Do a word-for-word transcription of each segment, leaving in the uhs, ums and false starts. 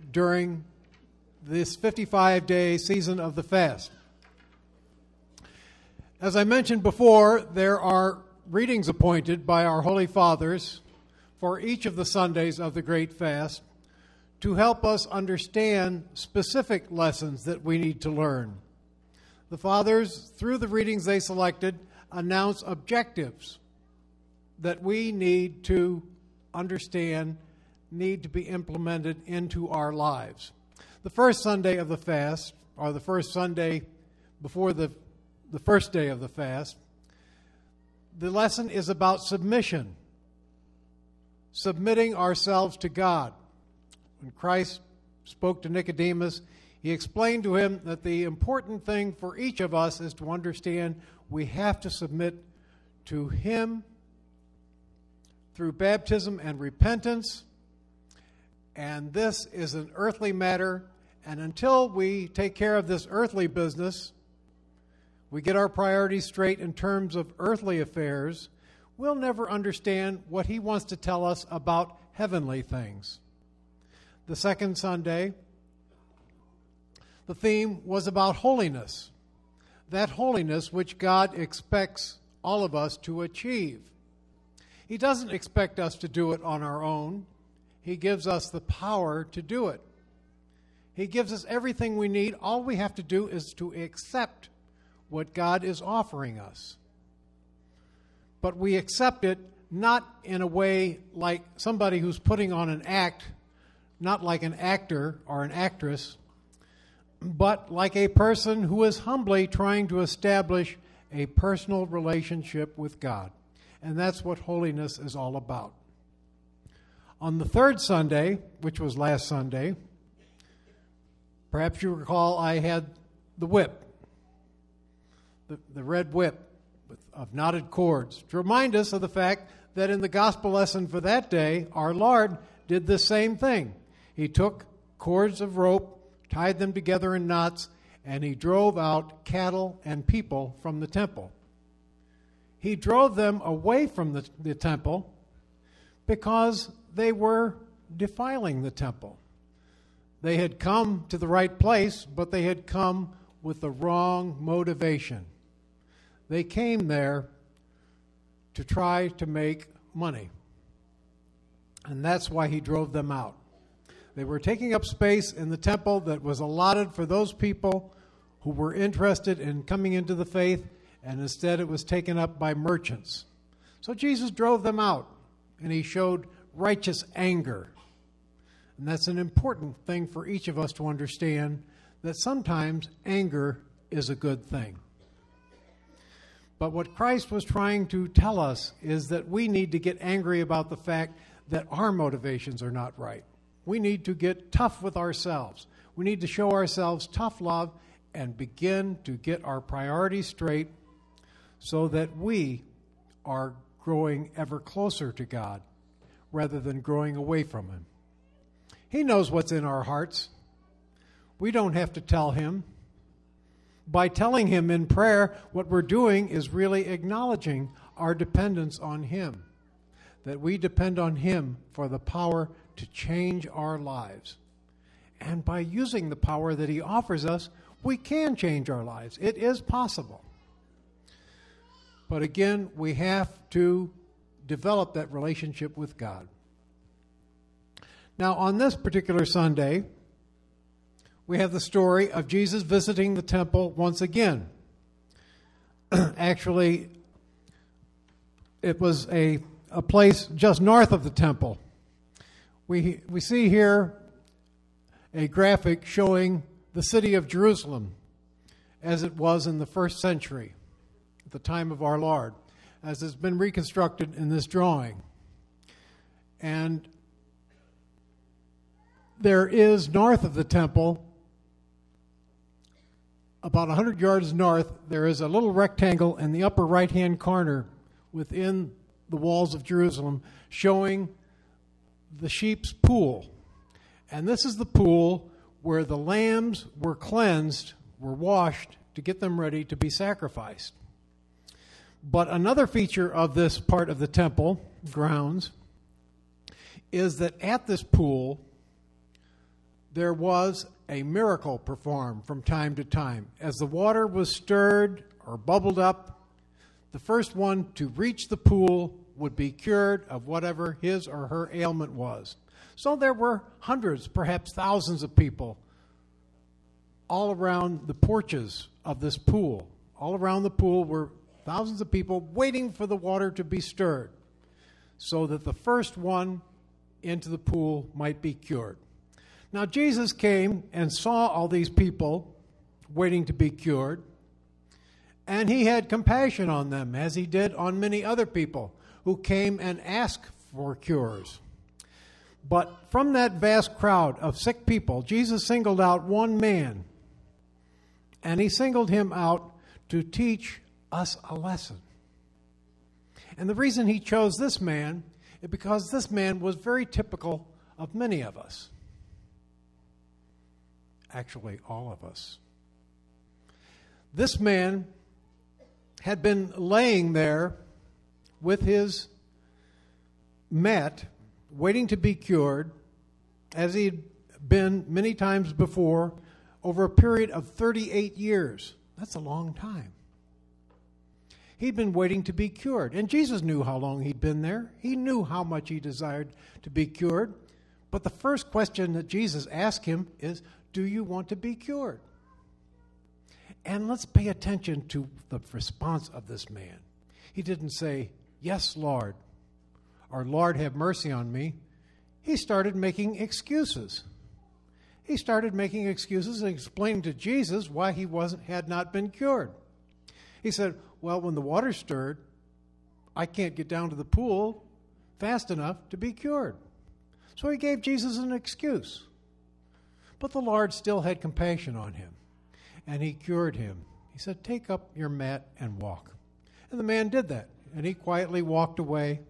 during this fifty-five day season of the fast. As I mentioned before, there are readings appointed by our Holy Fathers for each of the Sundays of the Great Fast to help us understand specific lessons that we need to learn. The Fathers, through the readings they selected, announce objectives that we need to understand, need to be implemented into our lives. The first Sunday of the fast, or the first Sunday before the, the first day of the fast, the lesson is about submission, submitting ourselves to God. When Christ spoke to Nicodemus, he explained to him that the important thing for each of us is to understand we have to submit to him through baptism and repentance, and this is an earthly matter, and until we take care of this earthly business, we get our priorities straight in terms of earthly affairs, we'll never understand what he wants to tell us about heavenly things. The second Sunday, the theme was about holiness, that holiness which God expects all of us to achieve. He doesn't expect us to do it on our own. He gives us the power to do it. He gives us everything we need. All we have to do is to accept what God is offering us. But we accept it not in a way like somebody who's putting on an act, not like an actor or an actress, but like a person who is humbly trying to establish a personal relationship with God. And that's what holiness is all about. On the third Sunday, which was last Sunday, perhaps you recall I had the whip, the, the red whip with, of knotted cords, to remind us of the fact that in the gospel lesson for that day, our Lord did the same thing. He took cords of rope, tied them together in knots, and he drove out cattle and people from the temple. He drove them away from the, the temple because they were defiling the temple. They had come to the right place, but they had come with the wrong motivation. They came there to try to make money. And that's why he drove them out. They were taking up space in the temple that was allotted for those people who were interested in coming into the faith, and instead it was taken up by merchants. So Jesus drove them out, and he showed righteous anger. And that's an important thing for each of us to understand, that sometimes anger is a good thing. But what Christ was trying to tell us is that we need to get angry about the fact that our motivations are not right. We need to get tough with ourselves. We need to show ourselves tough love and begin to get our priorities straight so that we are growing ever closer to God rather than growing away from him. He knows what's in our hearts. We don't have to tell him. By telling him in prayer, what we're doing is really acknowledging our dependence on him, that we depend on him for the power to change our lives. And by using the power that he offers us, we can change our lives. It is possible. But again, we have to develop that relationship with God. Now, on this particular Sunday, we have the story of Jesus visiting the temple once again. Actually, it was a, a place just north of the temple. We, we see here a graphic showing the city of Jerusalem as it was in the first century, at the time of our Lord, as has been reconstructed in this drawing. And there is north of the temple, about one hundred yards north, there is a little rectangle in the upper right-hand corner within the walls of Jerusalem showing the sheep's pool. And this is the pool where the lambs were cleansed, were washed to get them ready to be sacrificed. But another feature of this part of the temple grounds is that at this pool, there was a miracle performed from time to time. As the water was stirred or bubbled up, the first one to reach the pool would be cured of whatever his or her ailment was. So there were hundreds, perhaps thousands of people all around the porches of this pool. All around the pool were thousands of people waiting for the water to be stirred so that the first one into the pool might be cured. Now, Jesus came and saw all these people waiting to be cured, and he had compassion on them, as he did on many other people who came and asked for cures. But from that vast crowd of sick people, Jesus singled out one man, and he singled him out to teach us a lesson. And the reason he chose this man is because this man was very typical of many of us. Actually, all of us. This man had been laying there with his mat, waiting to be cured, as he'd been many times before, over a period of thirty-eight years. That's a long time. He'd been waiting to be cured. And Jesus knew how long he'd been there. He knew how much he desired to be cured. But the first question that Jesus asked him is, do you want to be cured? And let's pay attention to the response of this man. He didn't say, yes, Lord, or Lord, have mercy on me. He started making excuses. He started making excuses and explaining to Jesus why he wasn't had not been cured. He said, well, when the water stirred, I can't get down to the pool fast enough to be cured. So he gave Jesus an excuse. But the Lord still had compassion on him, and he cured him. He said, take up your mat and walk. And the man did that, and he quietly walked away.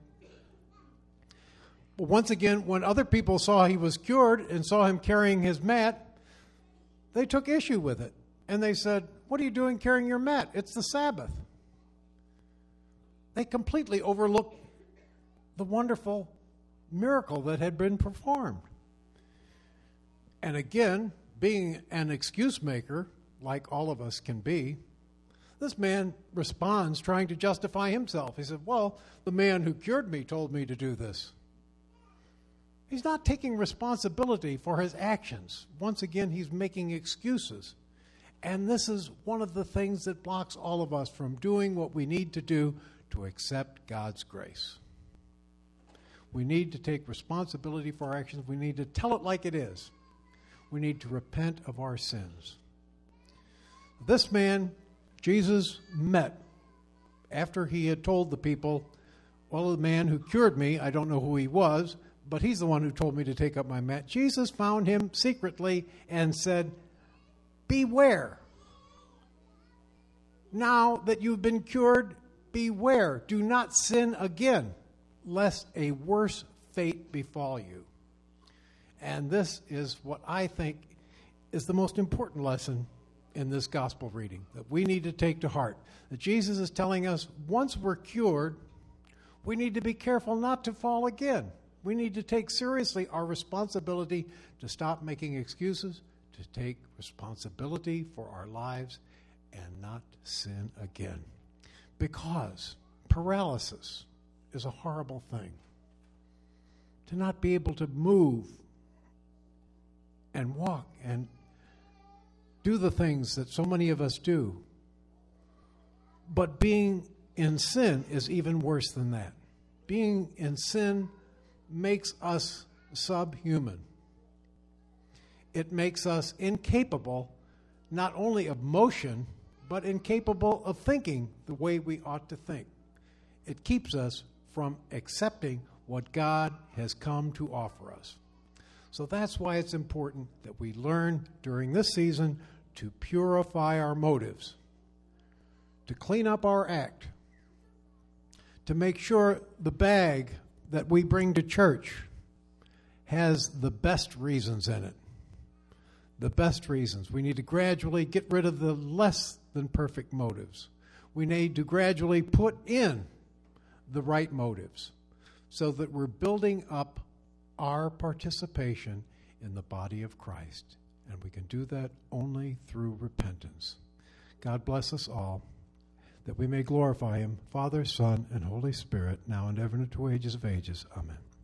But once again, when other people saw he was cured and saw him carrying his mat, they took issue with it. And they said, what are you doing carrying your mat? It's the Sabbath. They completely overlooked the wonderful miracle that had been performed. And again, being an excuse maker, like all of us can be, this man responds trying to justify himself. He said, well, the man who cured me told me to do this. He's not taking responsibility for his actions. Once again, he's making excuses. And this is one of the things that blocks all of us from doing what we need to do to accept God's grace. We need to take responsibility for our actions. We need to tell it like it is. We need to repent of our sins. This man, Jesus met after he had told the people, well, the man who cured me, I don't know who he was, but he's the one who told me to take up my mat. Jesus found him secretly and said, beware. Now that you've been cured, beware. Do not sin again, lest a worse fate befall you. And this is what I think is the most important lesson in this gospel reading that we need to take to heart. That Jesus is telling us once we're cured, we need to be careful not to fall again. We need to take seriously our responsibility to stop making excuses, to take responsibility for our lives and not sin again. Because paralysis is a horrible thing. To not be able to move and walk and do the things that so many of us do. But being in sin is even worse than that. Being in sin makes us subhuman. It makes us incapable not only of motion, but incapable of thinking the way we ought to think. It keeps us from accepting what God has come to offer us. So that's why it's important that we learn during this season to purify our motives, to clean up our act, to make sure the bag that we bring to church has the best reasons in it. The best reasons. We need to gradually get rid of the less than perfect motives. We need to gradually put in the right motives so that we're building up our participation in the body of Christ. And we can do that only through repentance. God bless us all, that we may glorify him, Father, Son, and Holy Spirit, now and ever into ages of ages. Amen.